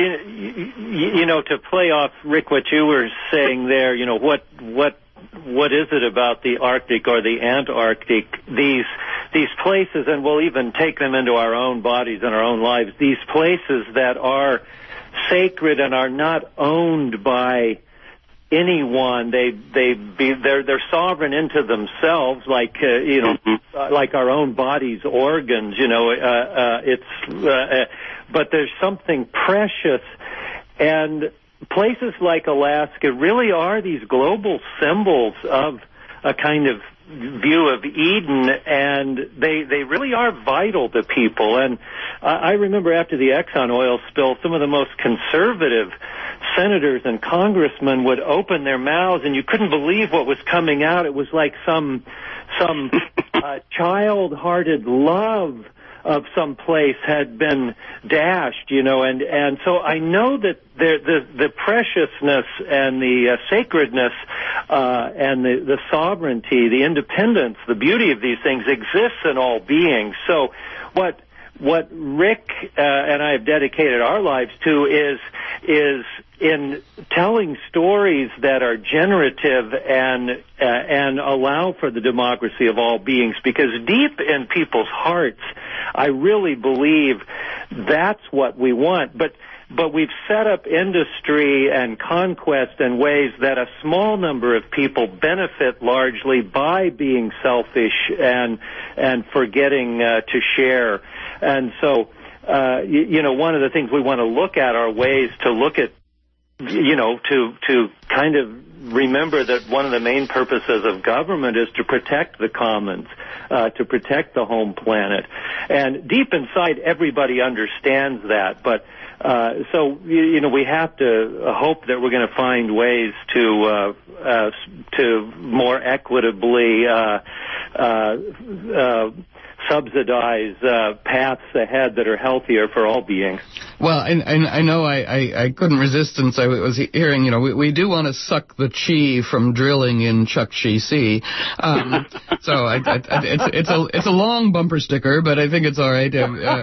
play off, Rick, what you were saying there, what is it about the Arctic or the Antarctic, these places, and we'll even take them into our own bodies and our own lives, these places that are sacred and are not owned by anyone. They're sovereign into themselves, like like our own body's organs. But there's something precious, and places like Alaska really are these global symbols of a kind of view of Eden, and they really are vital to people. And I remember after the Exxon oil spill, some of the most conservative senators and congressmen would open their mouths, and you couldn't believe what was coming out. It was like some child-hearted love of some place had been dashed, and so I know that the preciousness and the sacredness and the sovereignty, the independence, the beauty of these things exists in all beings. So what Rick and I have dedicated our lives to is in telling stories that are generative and allow for the democracy of all beings, because deep in people's hearts, I really believe that's what we want. But we've set up industry and conquest in ways that a small number of people benefit largely by being selfish and forgetting to share. And so, one of the things we want to look at are ways to look at, to kind of remember that one of the main purposes of government is to protect the commons, to protect the home planet. And deep inside, everybody understands that. But so we have to hope that we're going to find ways to more equitably subsidize paths ahead that are healthier for all beings. Well, I know I couldn't resist since I was hearing, we do want to suck the chi from drilling in Chukchi Sea. So it's a long bumper sticker, but I think it's all right.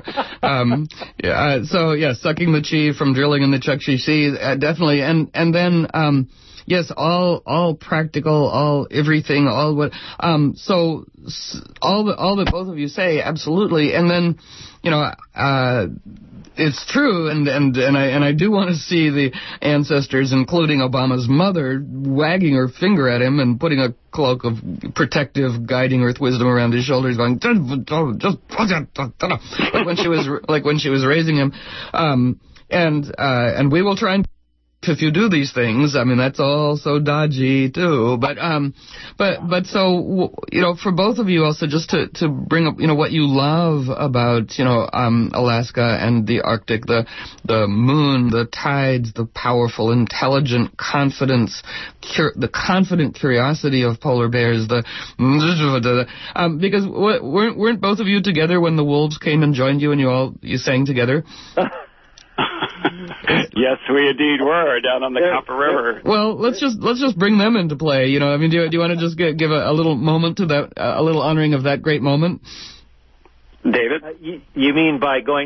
Sucking the chi from drilling in the Chukchi Sea, definitely. And then, yes, all practical, all everything, all what, so all that both of you say, absolutely. And then, it's true, and I do want to see the ancestors, including Obama's mother, wagging her finger at him and putting a cloak of protective, guiding earth wisdom around his shoulders, going just like when she was raising him, and we will try and. If you do these things, I mean, that's all so dodgy too. But so, for both of you also, just to bring up, what you love about, Alaska and the Arctic, the moon, the tides, the powerful, intelligent confidence, the confident curiosity of polar bears, because weren't both of you together when the wolves came and joined you and you sang together? Yes, we indeed were down on the Copper River. Well, let's just bring them into play. You know, I mean, do you want to just give a little moment to that, a little honoring of that great moment? David? You mean by going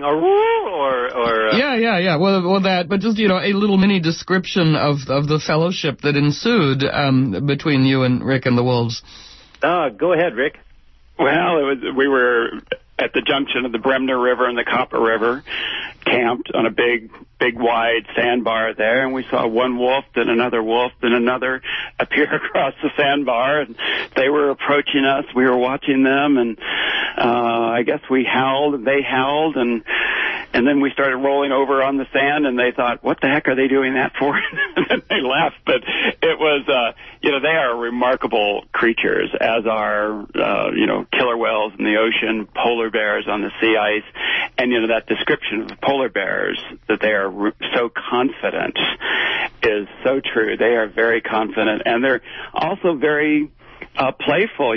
or Yeah. Well, that, but just, you know, a little mini description of the fellowship that ensued between you and Rick and the Wolves. Go ahead, Rick. Well, we were at the junction of the Bremner River and the Copper River, camped on a big wide sandbar there, and we saw one wolf, then another wolf, then another appear across the sandbar, and they were approaching us. We were watching them, and I guess we howled, and they howled, and then we started rolling over on the sand, and they thought, what the heck are they doing that for? And then they left. But it was, they are remarkable creatures, as are, killer whales in the ocean, polar bears on the sea ice, and, that description of the polar bears, that they are so confident, is so true. They are very confident, and they're also very playful.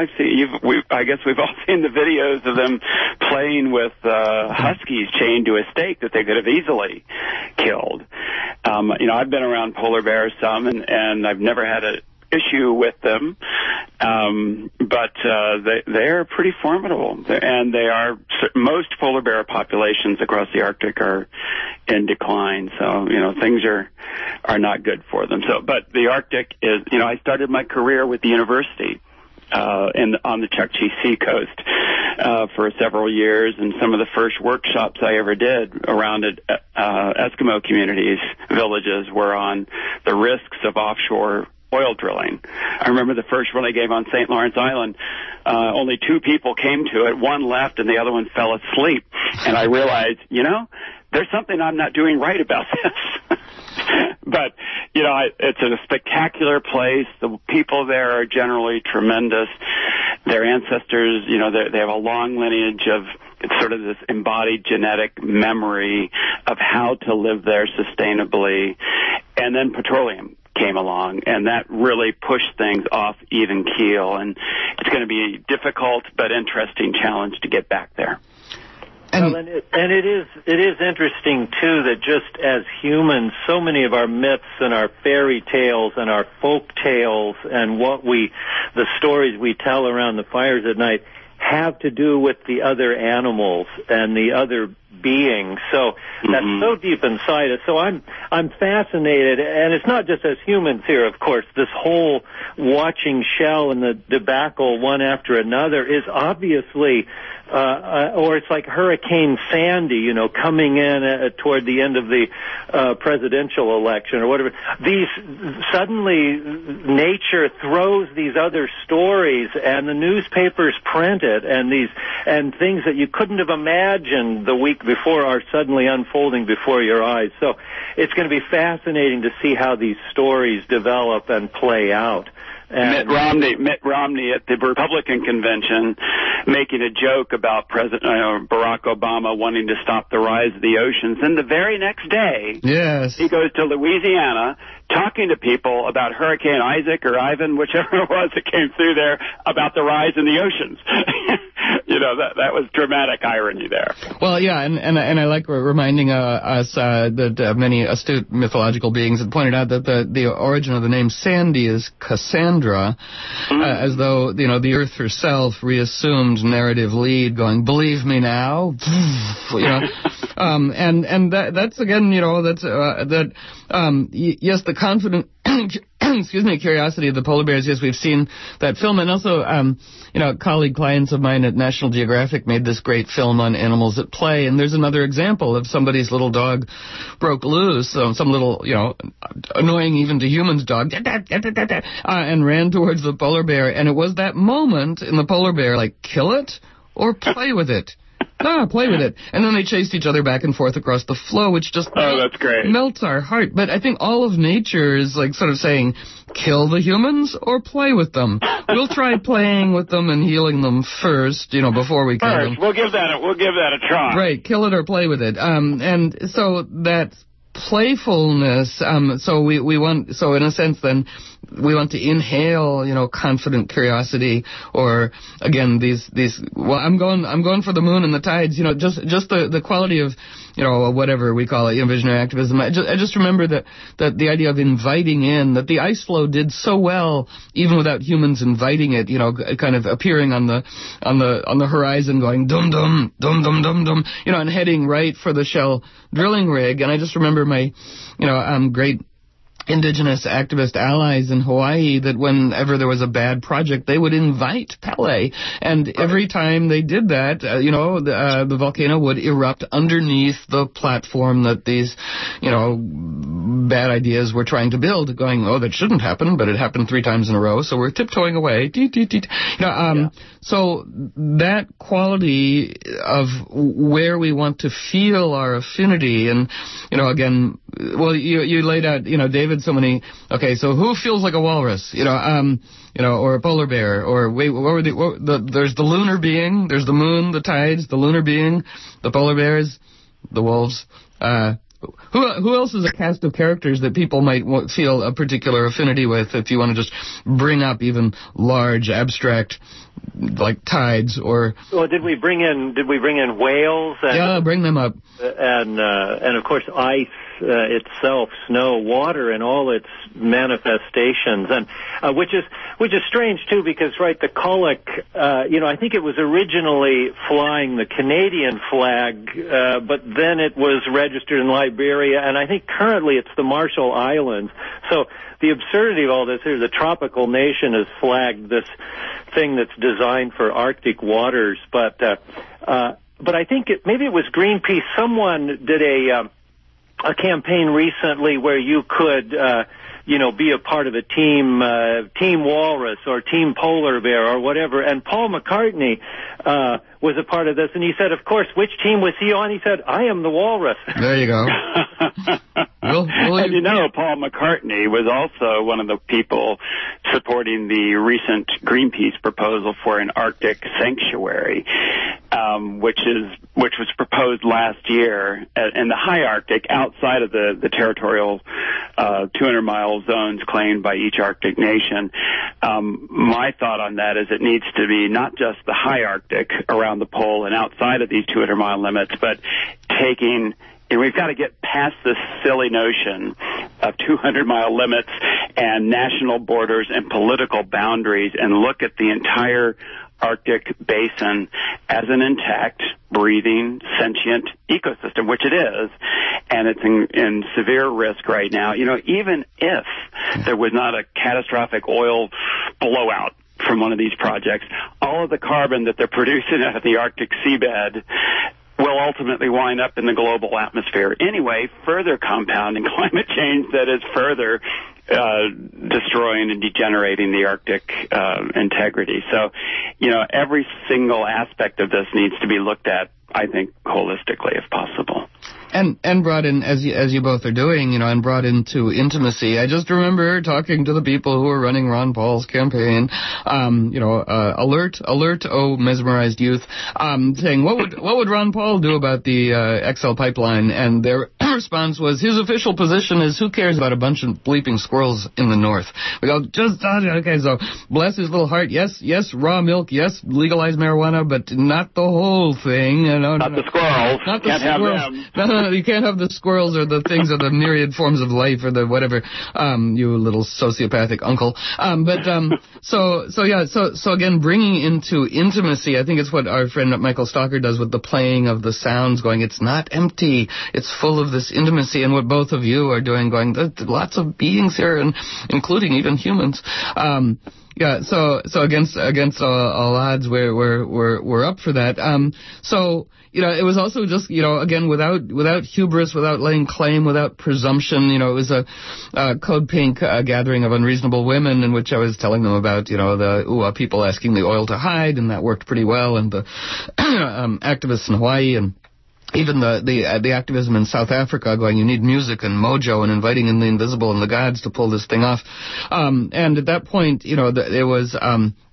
I guess we've all seen the videos of them playing with huskies chained to a stake that they could have easily killed. I've been around polar bears some, and I've never had an issue with them, but they are pretty formidable, and most polar bear populations across the Arctic are in decline, so things are not good for them. But the Arctic is, I started my career with the university on the Chukchi Sea coast for several years, and some of the first workshops I ever did around Eskimo communities, villages, were on the risks of offshore oil drilling. I remember the first one I gave on St. Lawrence Island, only 2 people came to it. One left and the other one fell asleep. And I realized, there's something I'm not doing right about this. But, it's a spectacular place. The people there are generally tremendous. Their ancestors, they have a long lineage of sort of this embodied genetic memory of how to live there sustainably. And then petroleum came along, and that really pushed things off even keel. And it's going to be a difficult but interesting challenge to get back there. And it is interesting, too, that just as humans, so many of our myths and our fairy tales and our folk tales and the stories we tell around the fires at night have to do with the other animals and the other beings. So that's so deep inside us. So I'm fascinated, and it's not just as humans here, of course. This whole watching Shell and the debacle one after another is obviously, or it's like Hurricane Sandy, coming in toward the end of the presidential election or whatever. Suddenly nature throws these other stories, and the newspapers print it, and things that you couldn't have imagined the week before are suddenly unfolding before your eyes. So it's going to be fascinating to see how these stories develop and play out. Mitt Romney at the Republican convention making a joke about President Barack Obama wanting to stop the rise of the oceans. And the very next day, yes, he goes to Louisiana talking to people about Hurricane Isaac or Ivan, whichever it was that came through there, about the rise in the oceans. That was dramatic irony there. Well, yeah, and I like reminding us that many astute mythological beings had pointed out that the origin of the name Sandy is Cassandra, as though the Earth herself reassumed narrative lead, going, "Believe me now," and that's again, yes, the confident. Curiosity of the polar bears. Yes, we've seen that film, and also, colleague clients of mine at National Geographic made this great film on animals at play, and there's another example of somebody's little dog broke loose, some little, annoying even to humans dog, and ran towards the polar bear, and it was that moment in the polar bear, like, kill it or play with it. Play with it. And then they chased each other back and forth across the floe, which just that's great. Melts our heart. But I think all of nature is like sort of saying, kill the humans or play with them. We'll try playing with them and healing them first, before we kill them. We'll give that a try. Right, kill it or play with it. And so that's playfulness. So we want. So in a sense, then we want to inhale, confident curiosity, or again these. Well, I'm going for the moon and the tides. Just the quality of, whatever we call it, visionary activism. I just remember that the idea of inviting in, that the ice floe did so well, even without humans inviting it. Kind of appearing on the horizon, going dum dum dum dum dum dum, and heading right for the Shell drilling rig. And I just remember my, great indigenous activist allies in Hawaii, that whenever there was a bad project, they would invite Pele. And every time they did that, the volcano would erupt underneath the platform that these, bad ideas were trying to build, going, oh, that shouldn't happen, but it happened 3 times in a row, so we're tiptoeing away. So that quality of where we want to feel our affinity, and, again, well, you laid out, David, so many. Okay, so who feels like a walrus? Or a polar bear, or wait, there's the lunar being, there's the moon, the tides, the lunar being, the polar bears, the wolves. Who else is a cast of characters that people might feel a particular affinity with, if you want to just bring up even large, abstract, like tides, or... Well, did we bring in whales? Yeah, bring them up. And of course, ice itself, snow, water, and all its manifestations, and which is strange too, because the Colic, I think it was originally flying the Canadian flag, but then it was registered in Liberia, and I think currently it's the Marshall Islands. So the absurdity of all this is, a tropical nation has flagged this thing that's designed for Arctic waters, but I think maybe it was Greenpeace. Someone did a campaign recently where you could, be a part of a team walrus or team polar bear or whatever. And Paul McCartney was a part of this, and he said, of course, which team was he on? He said, I am the walrus. There you go. And Paul McCartney was also one of the people supporting the recent Greenpeace proposal for an Arctic sanctuary, which was proposed last year in the high Arctic, outside of the territorial 200-mile zones claimed by each Arctic nation. My thought on that is it needs to be not just the high Arctic around the pole and outside of these 200-mile limits, but and we've got to get past this silly notion of 200-mile limits and national borders and political boundaries, and look at the entire Arctic basin as an intact, breathing, sentient ecosystem, which it is, and it's in severe risk right now. Even if there was not a catastrophic oil blowout from one of these projects, all of the carbon that they're producing out of the Arctic seabed will ultimately wind up in the global atmosphere anyway, further compounding climate change that is further destroying and degenerating the Arctic integrity. So, every single aspect of this needs to be looked at, I think, holistically, if possible. And brought in, as you both are doing, and brought into intimacy. I just remember talking to the people who were running Ron Paul's campaign, alert, oh mesmerized youth, saying, what would Ron Paul do about the XL pipeline? And their response was, his official position is, who cares about a bunch of bleeping squirrels in the north? We go, okay, so bless his little heart, yes, raw milk, yes, legalize marijuana, but not the whole thing. Not the squirrels. Not the Can't squirrels. have them. No, you can't have the squirrels or the things or the myriad forms of life or the whatever, you little sociopathic uncle. So again, bringing into intimacy, I think it's what our friend Michael Stalker does with the playing of the sounds, going, it's not empty, it's full of this intimacy, and what both of you are doing, going, there's lots of beings here, and including even humans. So against all odds, we're up for that. It was also just, again, without hubris, without laying claim, without presumption. It was a Code Pink gathering of unreasonable women, in which I was telling them about, the people asking the oil to hide, and that worked pretty well, and the activists in Hawaii, and even the activism in South Africa, going, you need music and mojo and inviting in the invisible and the gods to pull this thing off. And at that point, it was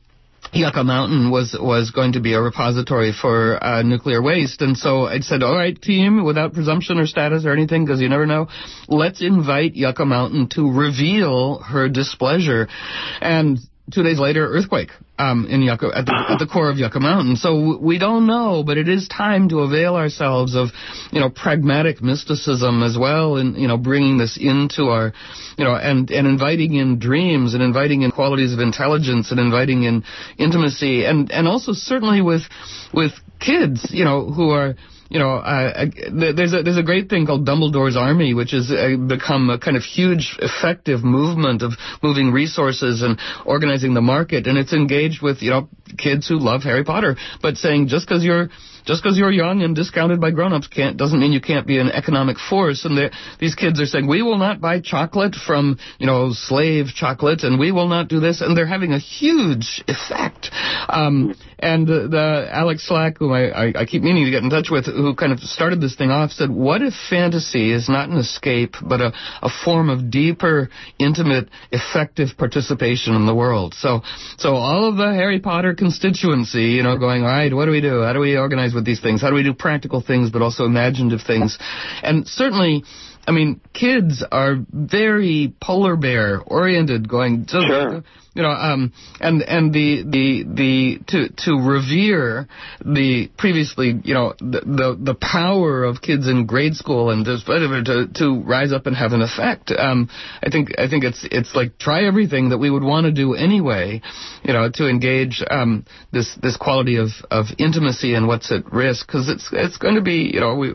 Yucca Mountain was going to be a repository for nuclear waste. And so I said, all right, team, without presumption or status or anything, because you never know, let's invite Yucca Mountain to reveal her displeasure. And 2 days later, earthquake in Yucca at the core of Yucca Mountain. So we don't know, but it is time to avail ourselves of, pragmatic mysticism as well, and bringing this into our, and inviting in dreams, and inviting in qualities of intelligence, and inviting in intimacy, and also certainly with kids, who are. There's a great thing called Dumbledore's Army, which has become a kind of huge, effective movement of moving resources and organizing the market, and it's engaged with, kids who love Harry Potter, but saying just because you're young and discounted by grown-ups doesn't mean you can't be an economic force. And these kids are saying, we will not buy chocolate from, slave chocolate, and we will not do this. And they're having a huge effect. And the Alex Slack, who I keep meaning to get in touch with, who kind of started this thing off, said, what if fantasy is not an escape, but a form of deeper, intimate, effective participation in the world? So all of the Harry Potter constituency, going, all right, what do we do? How do we organize with these things? How do we do practical things, but also imaginative things? And certainly, kids are very polar bear oriented, going, sure. And to revere the previously, the power of kids in grade school and to rise up and have an effect. I think it's like try everything that we would want to do anyway, to engage this quality of intimacy and what's at risk, because it's going to be,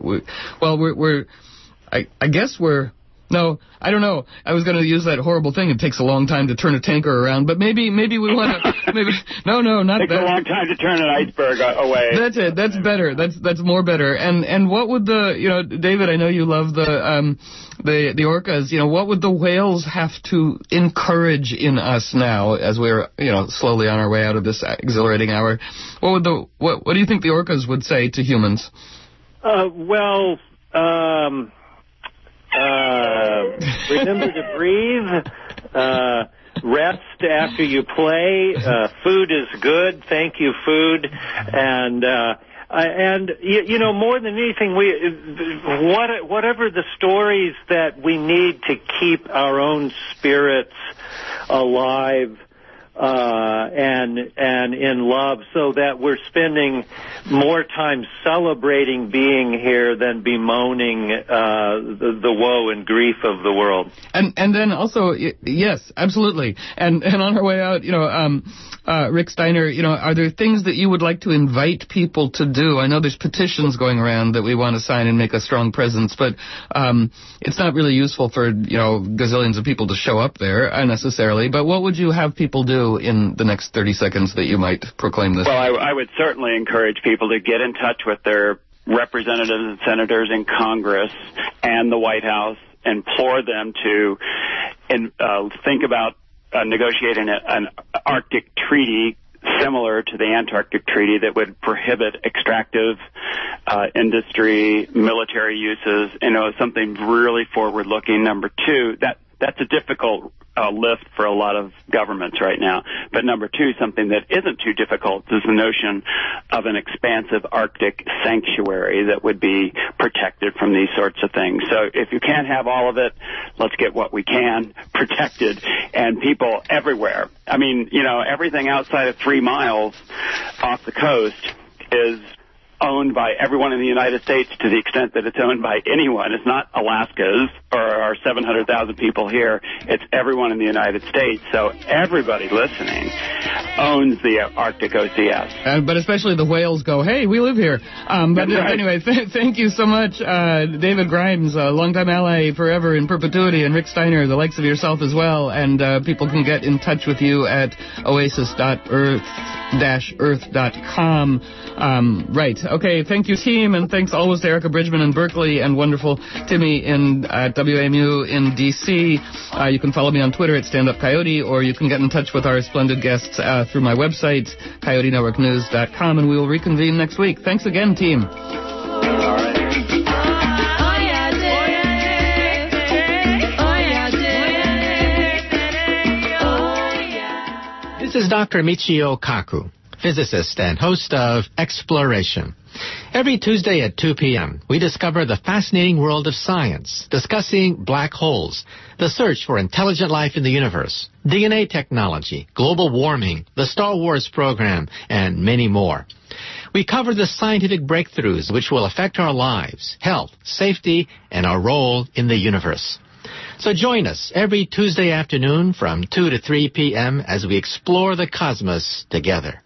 I guess we're. No, I don't know. I was going to use that horrible thing. It takes a long time to turn a tanker around, but maybe we want to. No, not that. It takes a long time to turn an iceberg away. That's it. That's better. That's more better. And what would David? I know you love the orcas. What would the whales have to encourage in us now as we're slowly on our way out of this exhilarating hour? What do you think the orcas would say to humans? Remember to breathe. Rest after you play. Food is good. Thank you, food. And more than anything, whatever the stories that we need to keep our own spirits alive. And in love, so that we're spending more time celebrating being here than bemoaning the woe and grief of the world. And then also, yes, absolutely. And on our way out, Rick Steiner, are there things that you would like to invite people to do? I know there's petitions going around that we want to sign and make a strong presence, but it's not really useful for gazillions of people to show up there unnecessarily. But what would you have people do in the next 30 seconds that you might proclaim this? Well, I would certainly encourage people to get in touch with their representatives and senators in Congress and the White House, implore them to think about negotiating an Arctic treaty similar to the Antarctic Treaty that would prohibit extractive industry, military uses, something really forward-looking. Number two, that's a difficult lift for a lot of governments right now. But number two, something that isn't too difficult is the notion of an expansive Arctic sanctuary that would be protected from these sorts of things. So if you can't have all of it, let's get what we can protected. And people everywhere, everything outside of 3 miles off the coast is owned by everyone in the United States to the extent that it's owned by anyone. It's not Alaska's or our 700,000 people here. It's everyone in the United States. So everybody listening owns the Arctic OCS. But especially the whales go, hey, we live here. But right. Anyway, thank you so much, David Grimes, a longtime ally forever in perpetuity, and Rick Steiner, the likes of yourself as well. And people can get in touch with you at oasis.earth-earth.com. Right. Okay, thank you, team, and thanks always to Erica Bridgman in Berkeley and wonderful Timmy at WAMU in D.C. You can follow me on Twitter at StandUpCoyote, or you can get in touch with our splendid guests through my website, coyotenetworknews.com, and we will reconvene next week. Thanks again, team. All right. This This is Dr. Michio Kaku, physicist and host of Exploration. Every Tuesday at 2 p.m., we discover the fascinating world of science, discussing black holes, the search for intelligent life in the universe, DNA technology, global warming, the Star Wars program, and many more. We cover the scientific breakthroughs which will affect our lives, health, safety, and our role in the universe. So join us every Tuesday afternoon from 2 to 3 p.m. as we explore the cosmos together.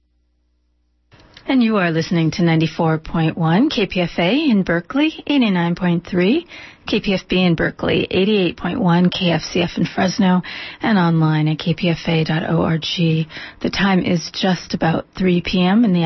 And you are listening to 94.1 KPFA in Berkeley, 89.3 KPFB in Berkeley, 88.1 KFCF in Fresno, and online at kpfa.org. The time is just about 3 p.m. in the